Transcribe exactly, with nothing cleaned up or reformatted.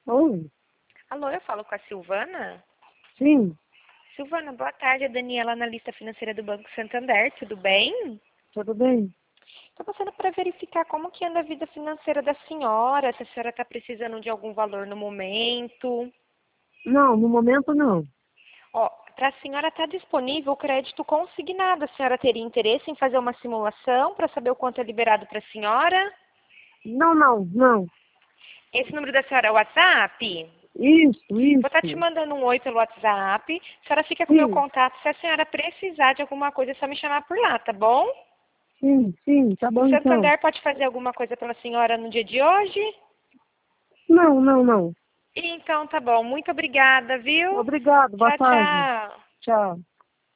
Oi, Alô, eu falo com a Silvana? sim, Silvana, boa tarde. É a Daniela, analista financeira do Banco Santander. Tudo bem? tudo bem? Estou passando para verificar como que anda a vida financeira da senhora, se a senhora está precisando de algum valor no momento. Não, no momento não. Ó, para a senhora estar disponível o crédito consignado. A senhora teria interesse em fazer uma simulação para saber o quanto é liberado para a senhora? Não, não, não. Esse número da senhora é o WhatsApp? Isso, Vou estar te isso. mandando um oi pelo WhatsApp. A senhora fica com o meu Sim, contato. Se a senhora precisar de alguma coisa, é só me chamar por lá, tá bom? sim, sim, tá O bom então. Santander pode fazer alguma coisa pela senhora no dia de hoje? Não, não, não. Então tá bom. Muito obrigada, viu? Obrigado, boa Tchau, tarde. tchau. Tchau.